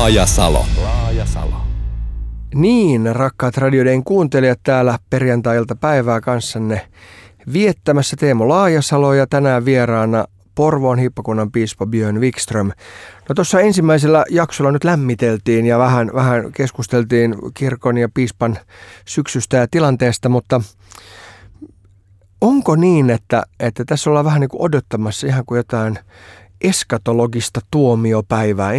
Laajasalo. Niin, rakkaat radioiden kuuntelijat, täällä perjantai-iltapäivää kanssanne viettämässä Teemu Laajasalo ja tänään vieraana Porvoon hiippakunnan piispa Björn Wikström. No tuossa ensimmäisellä jaksolla nyt lämmiteltiin ja vähän keskusteltiin kirkon ja piispan syksystä ja tilanteesta, mutta onko niin, että tässä ollaan vähän niin kuin odottamassa ihan kuin jotain eskatologista tuomiopäivää?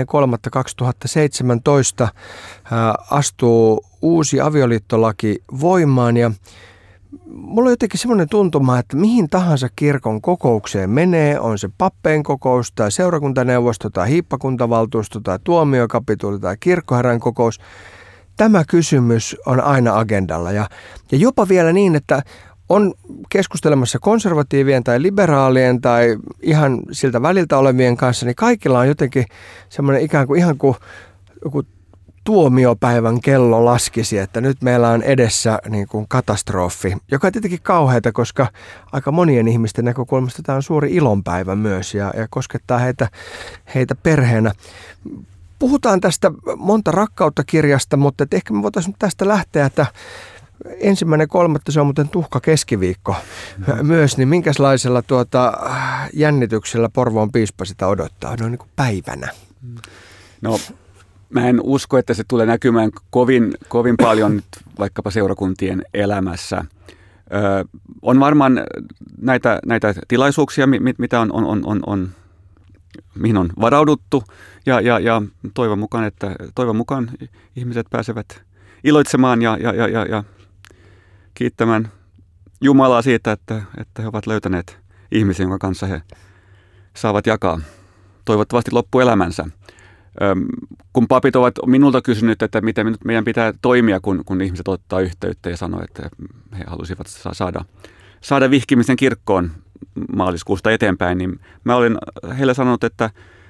1.3.2017 astuu uusi avioliittolaki voimaan ja mulla on jotenkin semmoinen tuntuma, että mihin tahansa kirkon kokoukseen menee, on se pappeen kokous tai seurakuntaneuvosto tai hiippakuntavaltuusto tai tuomiokapituli tai kirkkoherran kokous, tämä kysymys on aina agendalla ja jopa vielä niin, että on keskustelemassa konservatiivien tai liberaalien tai ihan siltä väliltä olevien kanssa, niin kaikilla on jotenkin semmoinen ikään kuin ihan kuin joku tuomiopäivän kello laskisi, että nyt meillä on edessä niin kuin katastrofi, joka on tietenkin kauheata, koska aika monien ihmisten näkökulmasta tämä on suuri ilonpäivä myös ja koskettaa heitä perheenä. Puhutaan tästä monta rakkautta -kirjasta, mutta ehkä me voitaisiin tästä lähteä, että 1.3. se on muuten tuhka keskiviikko myös, niin minkälaisella jännityksellä Porvoon piispa sitä odottaa noin niin kuin päivänä? No, mä en usko, että se tulee näkymään kovin paljon nyt vaikkapa seurakuntien elämässä. On varmaan näitä tilaisuuksia, mitä mihin on varauduttu ja toivon mukaan ihmiset pääsevät iloitsemaan ja kiittämään Jumalaa siitä, että he ovat löytäneet ihmisen, jonka kanssa he saavat jakaa toivottavasti loppuelämänsä. Kun papit ovat minulta kysynyt, että miten meidän pitää toimia, kun ihmiset ottaa yhteyttä ja sanoo, että he halusivat saada vihkimisen kirkkoon maaliskuusta eteenpäin, niin mä olen heille sanonut, että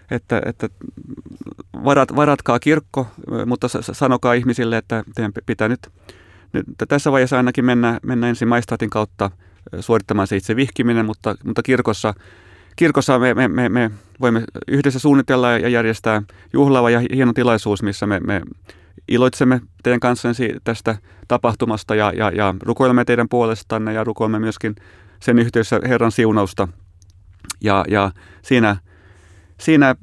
varatkaa kirkko, mutta sanokaa ihmisille, että teidän pitää nyt tässä vaiheessa ainakin mennä ensin maistraatin kautta suorittamaan se itse vihkiminen, mutta kirkossa me voimme yhdessä suunnitella ja järjestää juhlava ja hieno tilaisuus, missä me iloitsemme teidän kanssanne tästä tapahtumasta ja rukoilemme teidän puolestanne ja rukoilemme myöskin sen yhteydessä Herran siunausta. Ja siinä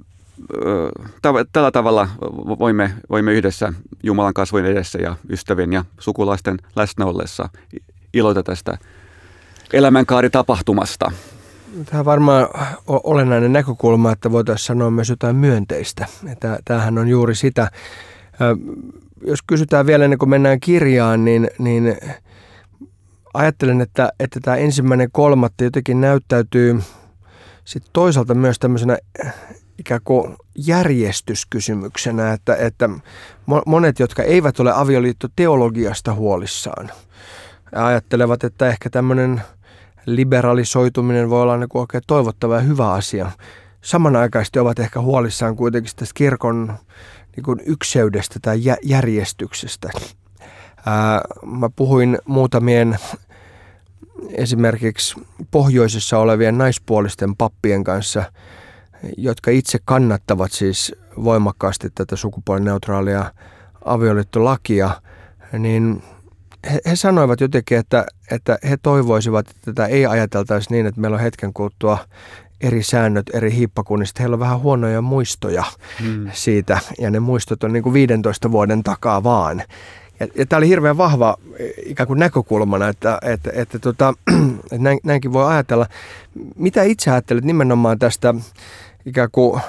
tällä tavalla voimme yhdessä Jumalan kasvojen edessä ja ystävien ja sukulaisten läsnä ollessa iloita tästä elämänkaaritapahtumasta. Tämä on varmaan olennainen näkökulma, että voitaisiin sanoa myös jotain myönteistä. Tämähän on juuri sitä. Jos kysytään vielä ennen kuin mennään kirjaan, niin ajattelen, että tämä 1.3. jotenkin näyttäytyy sitten toisaalta myös tämmöisenä ikään kuin järjestyskysymyksenä, että monet, jotka eivät ole avioliittoteologiasta huolissaan, ajattelevat, että ehkä tämmöinen liberalisoituminen voi olla niin kuin oikein toivottava ja hyvä asia. Samanaikaisesti ovat ehkä huolissaan kuitenkin tästä kirkon niin kuin ykseydestä tai järjestyksestä. Mä puhuin muutamien esimerkiksi pohjoisessa olevien naispuolisten pappien kanssa, jotka itse kannattavat siis voimakkaasti tätä sukupuolineutraalia avioliittolakia, niin he sanoivat jotenkin, että he toivoisivat, että tätä ei ajateltaisi niin, että meillä on hetken kuluttua eri säännöt eri hiippakunnista. Heillä on vähän huonoja muistoja siitä, ja ne muistot on niin kuin 15 vuoden takaa vaan. Ja tämä oli hirveän vahva ikään kuin näkökulmana, että näinkin voi ajatella. Mitä itse ajattelet nimenomaan tästä ikään kuin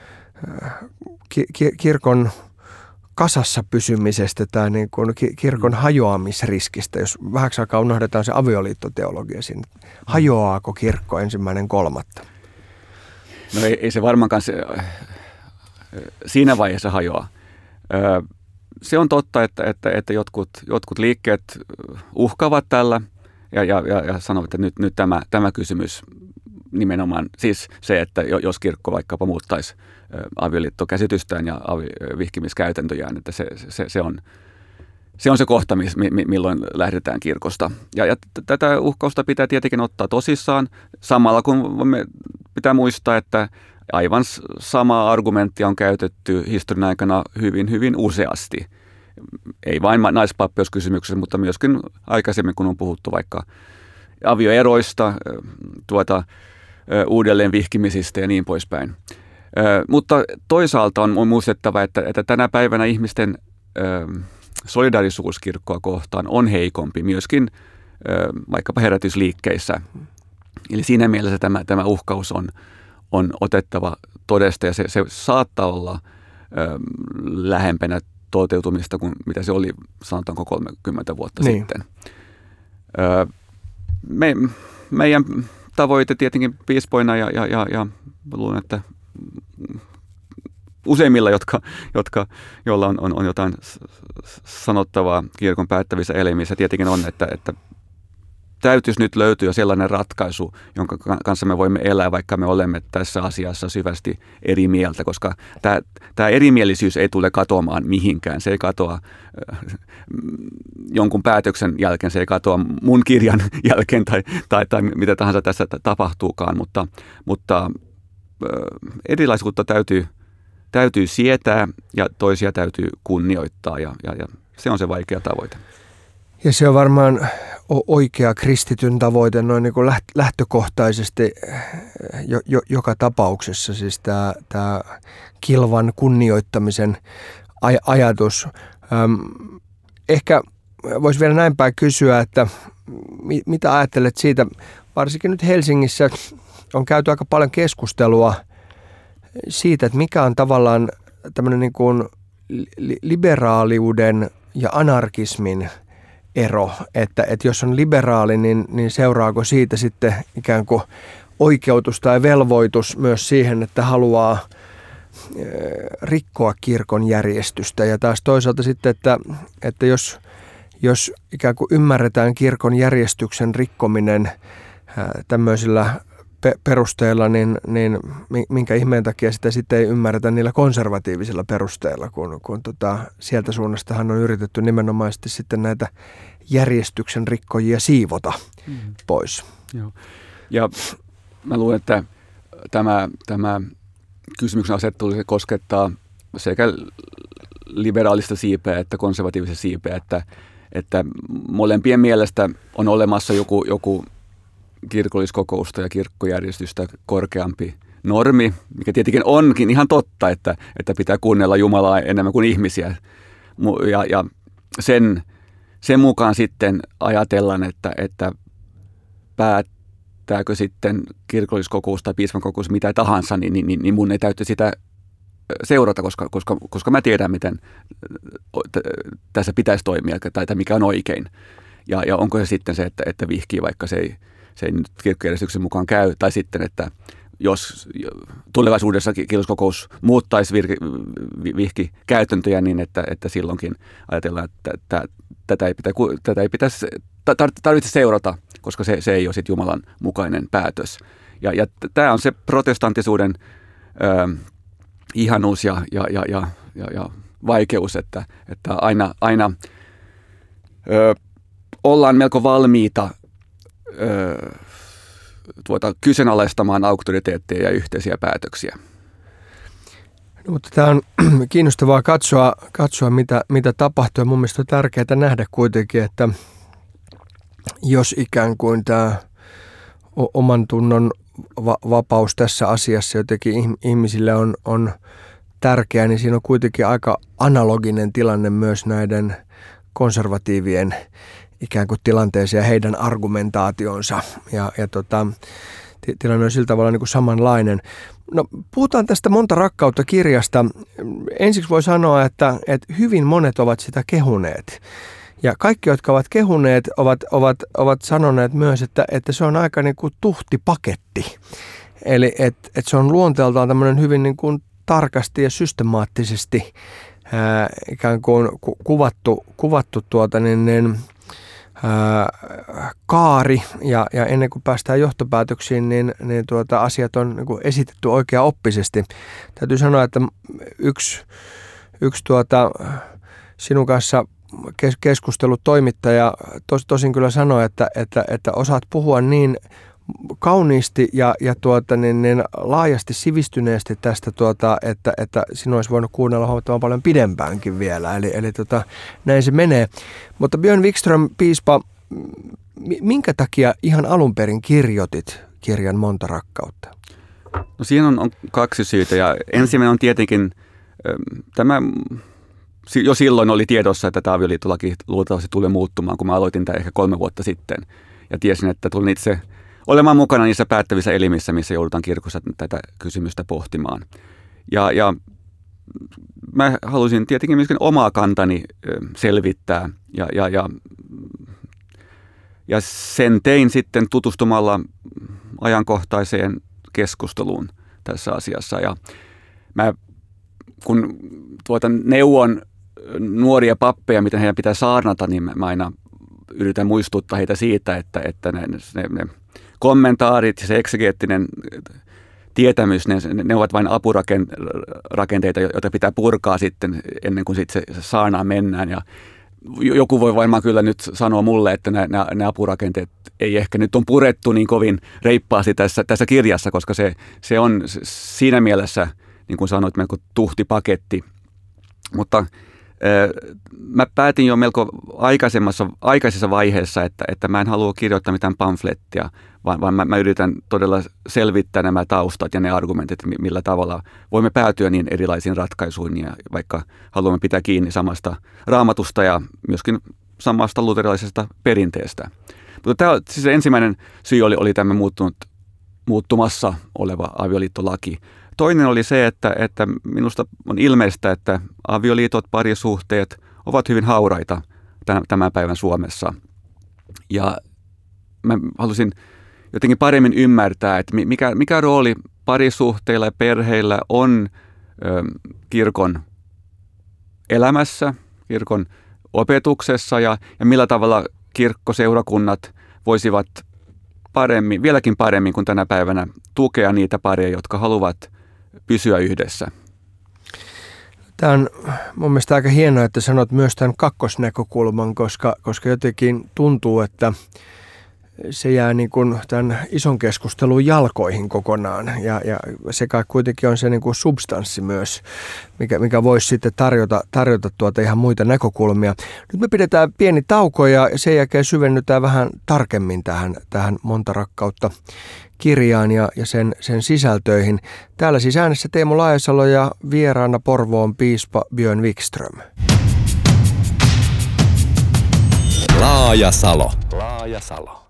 kirkon kasassa pysymisestä tai niin kuin kirkon hajoamisriskistä, jos vähäksi aikaa unohdetaan se avioliittoteologia siinä. Hajoaako kirkko 1.3.? No ei se varmaankaan siinä vaiheessa hajoa. Se on totta, että jotkut liikkeet uhkaavat tällä ja sanovat, että nyt tämä kysymys nimenomaan, siis se, että jos kirkko vaikkapa muuttaisi avioliittokäsitystään ja vihkimiskäytäntöjään, että se on se kohta, milloin lähdetään kirkosta. Ja tätä uhkausta pitää tietenkin ottaa tosissaan, samalla kun pitää muistaa, että aivan samaa argumenttia on käytetty historian aikana hyvin, hyvin useasti. Ei vain naispappeuskysymyksessä, mutta myöskin aikaisemmin, kun on puhuttu vaikka avioeroista, uudelleen vihkimisistä ja niin poispäin. Mutta toisaalta on muistettava, että tänä päivänä ihmisten solidaarisuus kirkkoa kohtaan on heikompi myöskin vaikkapa herätysliikkeissä. Eli siinä mielessä tämä uhkaus on otettava todesta ja se saattaa olla lähempänä toteutumista kuin mitä se oli, sanotaanko 30 vuotta sitten. Meidän tavoite tietenkin piispoina ja luulen, että useimmilla, joilla on jotain sanottavaa kirkon päättävissä elimissä, tietenkin on, että täytyisi nyt löytyä sellainen ratkaisu, jonka kanssa me voimme elää, vaikka me olemme tässä asiassa syvästi eri mieltä, koska tämä erimielisyys ei tule katoamaan mihinkään. Se ei katoa jonkun päätöksen jälkeen, se ei katoa mun kirjan jälkeen tai mitä tahansa tässä tapahtuukaan, mutta erilaisuutta täytyy sietää ja toisia täytyy kunnioittaa ja se on se vaikea tavoite. Ja se on varmaan oikea kristityn tavoite noin niin kuin lähtökohtaisesti joka tapauksessa, siis tämä kilvan kunnioittamisen ajatus. Ehkä voisi vielä näin päin kysyä, että mitä ajattelet siitä, varsinkin nyt Helsingissä on käyty aika paljon keskustelua siitä, että mikä on tavallaan tämmöinen niin kuin liberaaliuden ja anarkismin ero, että jos on liberaali, niin seuraako siitä sitten ikään kuin oikeutus tai velvoitus myös siihen, että haluaa rikkoa kirkon järjestystä. Ja taas toisaalta sitten, että jos ikään kuin ymmärretään kirkon järjestyksen rikkominen tämmöisillä perusteilla, niin minkä ihmeen takia sitä sitten ei ymmärretä niillä konservatiivisilla perusteilla, kun sieltä suunnastahan on yritetty nimenomaisesti sitten näitä järjestyksen rikkojia siivota pois. Joo. Ja mä luulen, että tämä kysymyksen asettelu koskettaa sekä liberaalista siipeä että konservatiivista siipeä, että molempien mielestä on olemassa joku kirkolliskokousta ja kirkkojärjestystä korkeampi normi, mikä tietenkin onkin ihan totta, että pitää kuunnella Jumalaa enemmän kuin ihmisiä. Ja sen mukaan sitten ajatellaan, että päättääkö sitten kirkolliskokous tai piispankokous mitä tahansa, niin mun ei täytyy sitä seurata, koska mä tiedän, miten tässä pitäisi toimia tai mikä on oikein. Ja onko se sitten se, että vihkii, vaikka se ei nyt kirkkojärjestyksen mukaan käy, tai sitten, että jos tulevaisuudessa kirkolliskokous muuttaisi vihkikäytäntöjä niin, että silloinkin ajatellaan, että tätä ei tarvitse seurata, koska se ei ole sitten Jumalan mukainen päätös. Ja tämä on se protestanttisuuden ihanuus ja vaikeus, että aina ollaan melko valmiita kyseenalaistamaan auktoriteetteja ja yhteisiä päätöksiä. No, mutta tämä on kiinnostavaa katsoa mitä tapahtuu. Mun mielestä on tärkeää nähdä kuitenkin, että jos ikään kuin tämä oman tunnon vapaus tässä asiassa jotenkin ihmisille on tärkeää, niin siinä on kuitenkin aika analoginen tilanne myös näiden konservatiivien ikään kuin tilanteeseen ja heidän argumentaationsa. Ja tilanne on sillä tavalla niin kuin samanlainen. No, puhutaan tästä Monta rakkautta -kirjasta. Ensiksi voi sanoa, että hyvin monet ovat sitä kehuneet. Ja kaikki, jotka ovat kehuneet, ovat sanoneet myös, että se on aika niin kuin tuhti paketti. Eli että se on luonteeltaan tämmöinen hyvin niin kuin tarkasti ja systemaattisesti ikään kuin kuvattu kaari ja ennen kuin päästään johtopäätöksiin, niin asiat on niin kuin esitetty oikeaoppisesti. Täytyy sanoa, että yksi sinun kanssa keskustelut toimittaja tosin kyllä sanoi, että osaat puhua niin kauniisti ja laajasti sivistyneesti tästä, että sinun olisi voinut kuunnella huomattavan paljon pidempäänkin vielä. Eli näin se menee. Mutta Björn Wikström, piispa, minkä takia ihan alun perin kirjoitit kirjan Monta rakkautta? No siinä on kaksi syytä, ja ensimmäinen on tietenkin tämä, jo silloin oli tiedossa, että tämä avioliittolaki luultavasti tulee muuttumaan, kun mä aloitin tämän ehkä 3 vuotta sitten, ja tiesin, että tulin itse olemaan mukana niissä päättävissä elimissä, missä joudutaan kirkossa tätä kysymystä pohtimaan. Ja mä halusin tietenkin myöskin omaa kantani selvittää, ja sen tein sitten tutustumalla ajankohtaiseen keskusteluun tässä asiassa. Ja mä kun neuvon nuoria pappeja, miten heidän pitää saarnata, niin mä aina yritän muistuttaa heitä siitä, että ne kommentaarit ja se eksegeettinen tietämys, ne ovat vain apurakenteita, joita pitää purkaa sitten ennen kuin sitten se saarnaan mennään. Ja joku voi varmaan kyllä nyt sanoa mulle, että ne apurakenteet ei ehkä nyt on purettu niin kovin reippaasti tässä kirjassa, koska se on siinä mielessä, niin kuin sanoit, melko tuhti paketti. Mutta mä päätin jo melko aikaisessa vaiheessa, että mä en halua kirjoittaa mitään pamflettia, vaan mä yritän todella selvittää nämä taustat ja ne argumentit, millä tavalla voimme päätyä niin erilaisiin ratkaisuihin, ja vaikka haluamme pitää kiinni samasta raamatusta ja myöskin samasta luterilaisesta perinteestä. Mutta tämä siis ensimmäinen syy oli tämä muuttumassa oleva avioliittolaki. Toinen oli se, että minusta on ilmeistä, että avioliitot, parisuhteet ovat hyvin hauraita tämän päivän Suomessa. Ja mä halusin jotenkin paremmin ymmärtää, että mikä rooli parisuhteilla ja perheillä on kirkon elämässä, kirkon opetuksessa ja millä tavalla kirkkoseurakunnat voisivat vieläkin paremmin kuin tänä päivänä tukea niitä pareja, jotka haluavat pysyä yhdessä. Tämä on mun mielestä aika hienoa, että sanot myös tämän kakkosnäkökulman, koska jotenkin tuntuu, että se jää niin kuin tämän ison keskustelun jalkoihin kokonaan. Ja se kai kuitenkin on se niin kuin substanssi myös, mikä voisi sitten tarjota ihan muita näkökulmia. Nyt me pidetään pieni tauko ja sen jälkeen syvennytään vähän tarkemmin tähän Monta rakkautta kirjaan ja sen sisältöihin. Täällä siis äänessä Teemu Laajasalo ja vieraana Porvoon piispa Björn Wikström. Laajasalo.